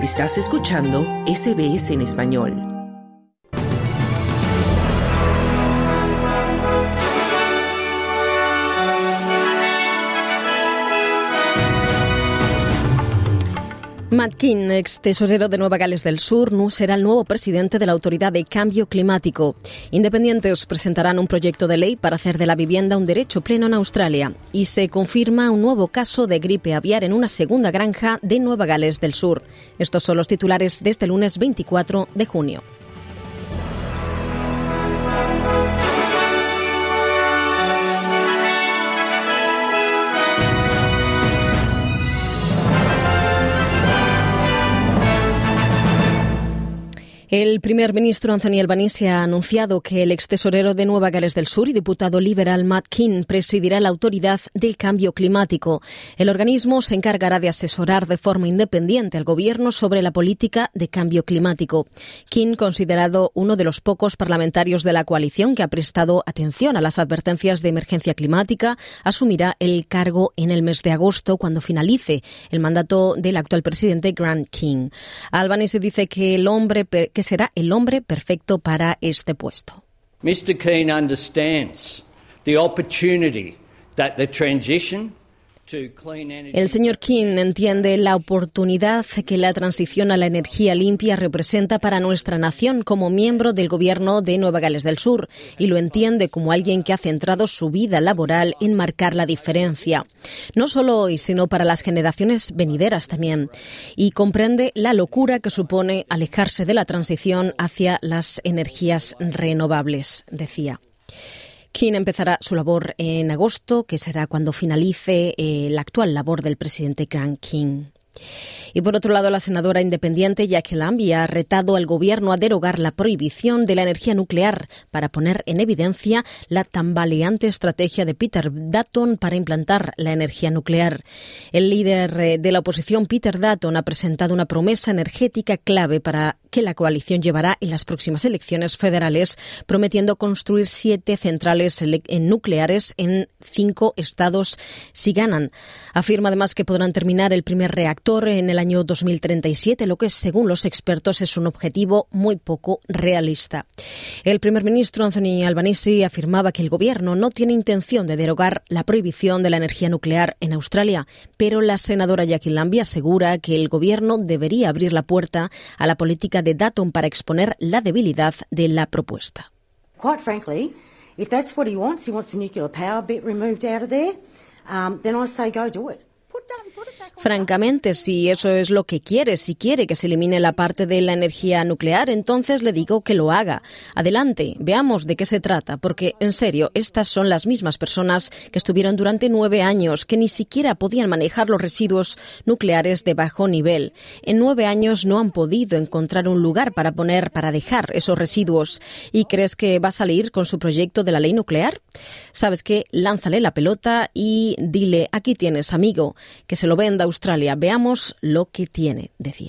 Estás escuchando SBS en español. Matt Kean, ex tesorero de Nueva Gales del Sur, será el nuevo presidente de la Autoridad de Cambio Climático. Independientes presentarán un proyecto de ley para hacer de la vivienda un derecho pleno en Australia. Y se confirma un nuevo caso de gripe aviar en una segunda granja de Nueva Gales del Sur. Estos son los titulares de este lunes 24 de junio. El primer ministro Anthony Albanese ha anunciado que el ex tesorero de Nueva Gales del Sur y diputado liberal Matt Kean presidirá la Autoridad del Cambio Climático. El organismo se encargará de asesorar de forma independiente al gobierno sobre la política de cambio climático. Kean, considerado uno de los pocos parlamentarios de la coalición que ha prestado atención a las advertencias de emergencia climática, asumirá el cargo en el mes de agosto, cuando finalice el mandato del actual presidente Grant King. Albanese dice que será el hombre perfecto para este puesto. Mr. Kean understands the opportunity that the transition to clean energy. El señor Kean entiende la oportunidad que la transición a la energía limpia representa para nuestra nación como miembro del gobierno de Nueva Gales del Sur, y lo entiende como alguien que ha centrado su vida laboral en marcar la diferencia, no solo hoy, sino para las generaciones venideras también, y comprende la locura que supone alejarse de la transición hacia las energías renovables, decía. Kean empezará su labor en agosto, que será cuando finalice la actual labor del presidente Grant King. Y por otro lado, la senadora independiente Jackie Lambie ha retado al gobierno a derogar la prohibición de la energía nuclear para poner en evidencia la tambaleante estrategia de Peter Dutton para implantar la energía nuclear. El líder de la oposición, Peter Dutton, ha presentado una promesa energética clave para que la coalición llevará en las próximas elecciones federales, prometiendo construir 7 centrales nucleares en 5 estados si ganan. Afirma además que podrán terminar el primer reactor en el año 2037, lo que según los expertos es un objetivo muy poco realista. El primer ministro Anthony Albanese afirmaba que el gobierno no tiene intención de derogar la prohibición de la energía nuclear en Australia, pero la senadora Jackie Lambie asegura que el gobierno debería abrir la puerta a la política de Dutton para exponer la debilidad de la propuesta. Quite frankly, if that's what he wants the nuclear power bit removed out of there, then I say go do it. Francamente, si eso es lo que quiere, si quiere que se elimine la parte de la energía nuclear, entonces le digo que lo haga. Adelante, veamos de qué se trata, porque, en serio, estas son las mismas personas que estuvieron durante 9 años, que ni siquiera podían manejar los residuos nucleares de bajo nivel. En 9 años no han podido encontrar un lugar para dejar esos residuos. ¿Y crees que va a salir con su proyecto de la ley nuclear? ¿Sabes qué? Lánzale la pelota y dile, aquí tienes, amigo, que se lo venda a Australia. Veamos lo que tiene, decía.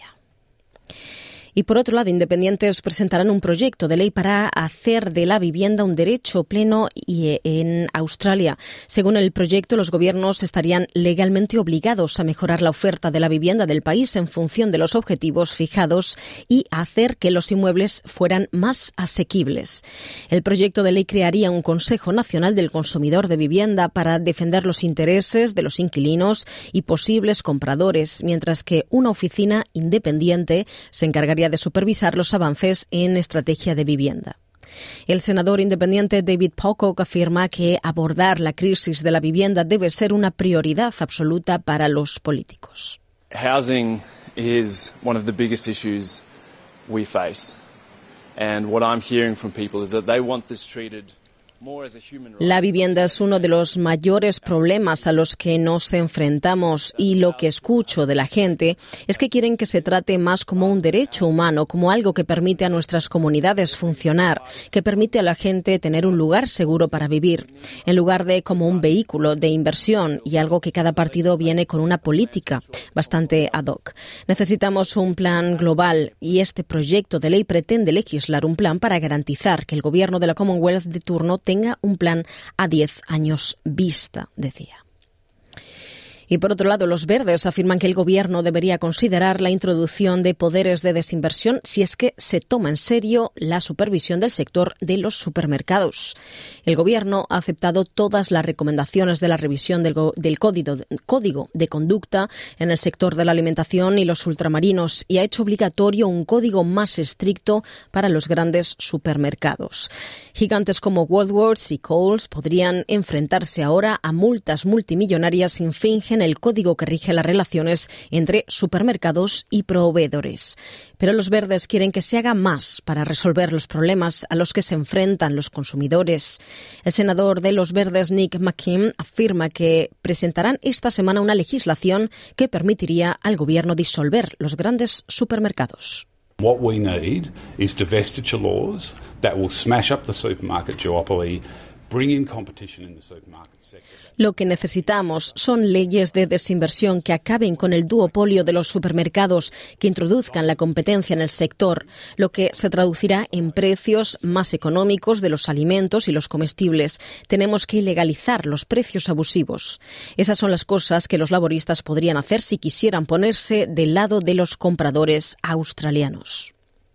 Y por otro lado, independientes presentarán un proyecto de ley para hacer de la vivienda un derecho pleno en Australia. Según el proyecto, los gobiernos estarían legalmente obligados a mejorar la oferta de la vivienda del país en función de los objetivos fijados y a hacer que los inmuebles fueran más asequibles. El proyecto de ley crearía un Consejo Nacional del Consumidor de Vivienda para defender los intereses de los inquilinos y posibles compradores, mientras que una oficina independiente se encargaría de supervisar los avances en estrategia de vivienda. El senador independiente David Pocock afirma que abordar la crisis de la vivienda debe ser una prioridad absoluta para los políticos. Housing is one of the biggest issues we face, and what I'm hearing from people is that they want this treated La vivienda es uno de los mayores problemas a los que nos enfrentamos, y lo que escucho de la gente es que quieren que se trate más como un derecho humano, como algo que permite a nuestras comunidades funcionar, que permite a la gente tener un lugar seguro para vivir, en lugar de como un vehículo de inversión y algo que cada partido viene con una política bastante ad hoc. Necesitamos un plan global, y este proyecto de ley pretende legislar un plan para garantizar que el gobierno de la Commonwealth de turno tenga un plan a 10 años vista, decía. Y por otro lado, los verdes afirman que el gobierno debería considerar la introducción de poderes de desinversión si es que se toma en serio la supervisión del sector de los supermercados. El gobierno ha aceptado todas las recomendaciones de la revisión del código de conducta en el sector de la alimentación y los ultramarinos y ha hecho obligatorio un código más estricto para los grandes supermercados. Gigantes como Woolworths y Coles podrían enfrentarse ahora a multas multimillonarias si infringen el código que rige las relaciones entre supermercados y proveedores. Pero los verdes quieren que se haga más para resolver los problemas a los que se enfrentan los consumidores. El senador de los verdes, Nick McKim, afirma que presentarán esta semana una legislación que permitiría al gobierno disolver los grandes supermercados. What we need is divestiture laws that will smash up the supermarket duopoly, bring in competition in the supermarket sector. Lo que necesitamos son leyes de desinversión que acaben con el duopolio de los supermercados, que introduzcan la competencia en el sector, lo que se traducirá en precios más económicos de los alimentos y los comestibles. Tenemos que ilegalizar los precios abusivos. Esas son las cosas que los laboristas podrían hacer si quisieran ponerse del lado de los compradores australianos.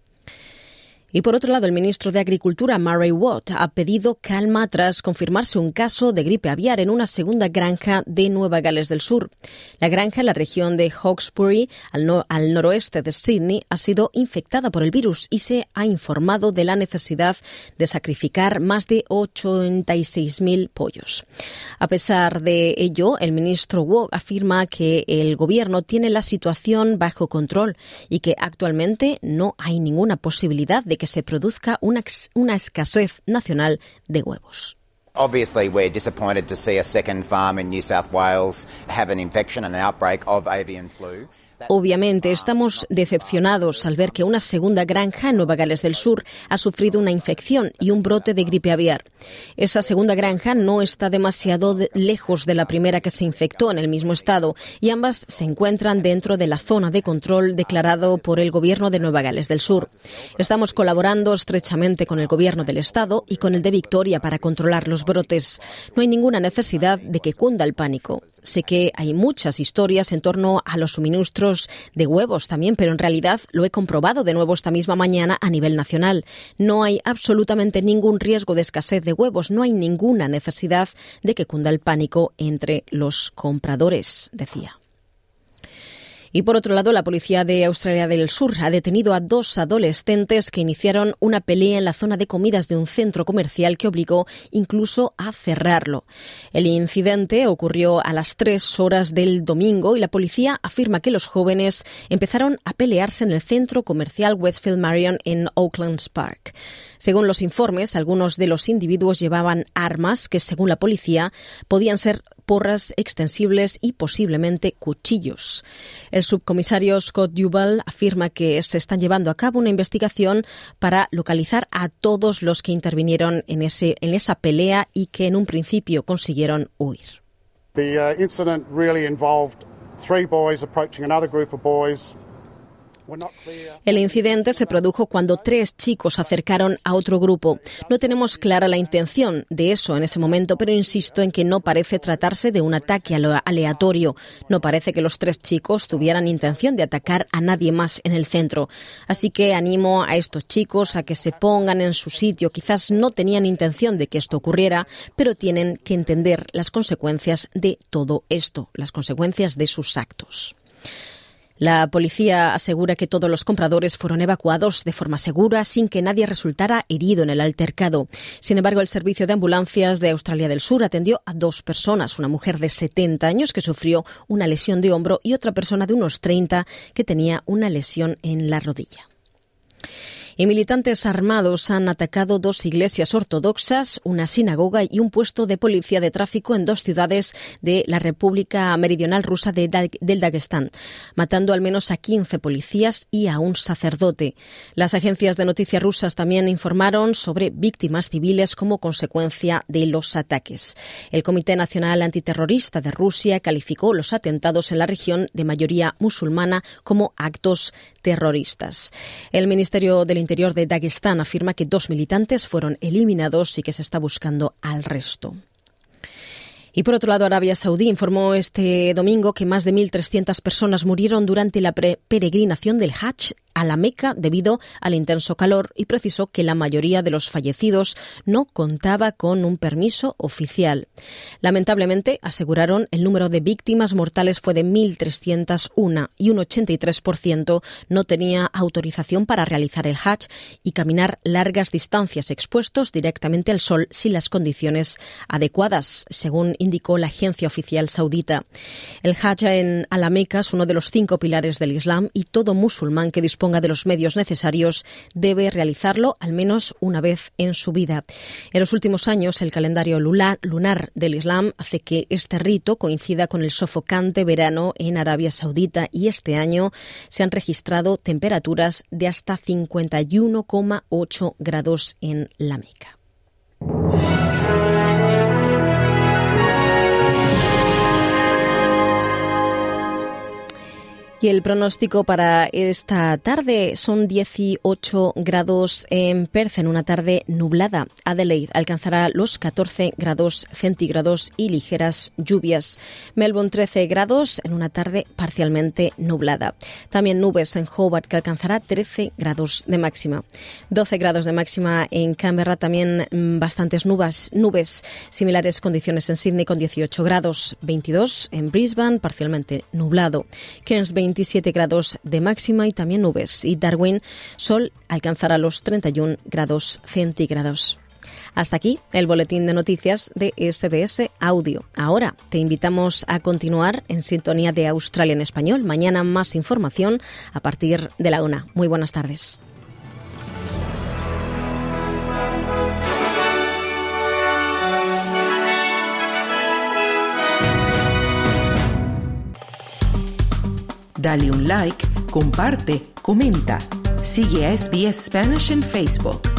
Y por otro lado, el ministro de Agricultura, Murray Watt, ha pedido calma tras confirmarse un caso de gripe aviar en una segunda granja de Nueva Gales del Sur. La granja en la región de Hawkesbury, al noroeste de Sydney, ha sido infectada por el virus y se ha informado de la necesidad de sacrificar más de 86.000 pollos. A pesar de ello, el ministro Watt afirma que el gobierno tiene la situación bajo control y que actualmente no hay ninguna posibilidad de que se produzca una escasez nacional de huevos. Obviously, we're disappointed to see a second farm in New South Wales have an infection and an outbreak of avian flu. Obviamente, estamos decepcionados al ver que una segunda granja en Nueva Gales del Sur ha sufrido una infección y un brote de gripe aviar. Esa segunda granja no está demasiado lejos de la primera que se infectó en el mismo estado y ambas se encuentran dentro de la zona de control declarado por el gobierno de Nueva Gales del Sur. Estamos colaborando estrechamente con el gobierno del estado y con el de Victoria para controlar los brotes. No hay ninguna necesidad de que cunda el pánico. Sé que hay muchas historias en torno a los suministros de huevos también, pero en realidad lo he comprobado de nuevo esta misma mañana a nivel nacional. No hay absolutamente ningún riesgo de escasez de huevos, no hay ninguna necesidad de que cunda el pánico entre los compradores, decía. Y por otro lado, la policía de Australia del Sur ha detenido a 2 adolescentes que iniciaron una pelea en la zona de comidas de un centro comercial que obligó incluso a cerrarlo. El incidente ocurrió a las 3 horas del domingo y la policía afirma que los jóvenes empezaron a pelearse en el centro comercial Westfield Marion en Oaklands Park. Según los informes, algunos de los individuos llevaban armas que, según la policía, podían ser porras extensibles y posiblemente cuchillos. El subcomisario Scott Duvall afirma que se están llevando a cabo una investigación para localizar a todos los que intervinieron en esa pelea y que en un principio consiguieron huir. The incident really involved 3 boys approaching another group of boys. El incidente se produjo cuando 3 chicos se acercaron a otro grupo. No tenemos clara la intención de eso en ese momento, pero insisto en que no parece tratarse de un ataque aleatorio. No parece que los 3 chicos tuvieran intención de atacar a nadie más en el centro. Así que animo a estos chicos a que se pongan en su sitio. Quizás no tenían intención de que esto ocurriera, pero tienen que entender las consecuencias de todo esto, las consecuencias de sus actos. La policía asegura que todos los compradores fueron evacuados de forma segura sin que nadie resultara herido en el altercado. Sin embargo, el servicio de ambulancias de Australia del Sur atendió a 2 personas, una mujer de 70 años que sufrió una lesión de hombro y otra persona de unos 30 que tenía una lesión en la rodilla. Y militantes armados han atacado 2 iglesias ortodoxas, una sinagoga y un puesto de policía de tráfico en 2 ciudades de la República Meridional Rusa del Daguestán, matando al menos a 15 policías y a un sacerdote. Las agencias de noticias rusas también informaron sobre víctimas civiles como consecuencia de los ataques. El Comité Nacional Antiterrorista de Rusia calificó los atentados en la región de mayoría musulmana como actos terroristas. El Ministerio del Interior de Daguestán afirma que 2 militantes fueron eliminados y que se está buscando al resto. Y por otro lado, Arabia Saudí informó este domingo que más de 1.300 personas murieron durante la peregrinación del Hajj a la Meca debido al intenso calor y precisó que la mayoría de los fallecidos no contaba con un permiso oficial. Lamentablemente, aseguraron, el número de víctimas mortales fue de 1.301 y un 83% no tenía autorización para realizar el Hajj y caminar largas distancias expuestos directamente al sol sin las condiciones adecuadas, según indicó la agencia oficial saudita. El Hajj a la Meca es uno de los 5 pilares del Islam y todo musulmán que disponga de los medios necesarios debe realizarlo al menos una vez en su vida. En los últimos años, el calendario lunar del Islam hace que este rito coincida con el sofocante verano en Arabia Saudita y este año se han registrado temperaturas de hasta 51,8 grados en la Meca. Y el pronóstico para esta tarde son 18 grados en Perth en una tarde nublada. Adelaide alcanzará los 14 grados centígrados y ligeras lluvias. Melbourne 13 grados en una tarde parcialmente nublada. También nubes en Hobart que alcanzará 13 grados de máxima. 12 grados de máxima en Canberra, también bastantes nubes. Similares condiciones en Sydney con 18 grados. 22 en Brisbane, parcialmente nublado. Cairns 27 grados de máxima y también nubes. Y Darwin, sol alcanzará los 31 grados centígrados. Hasta aquí el boletín de noticias de SBS Audio. Ahora te invitamos a continuar en sintonía de Australia en Español. Mañana más información a partir de la 1. Muy buenas tardes. Dale un like, comparte, comenta. Sigue a SBS Spanish en Facebook.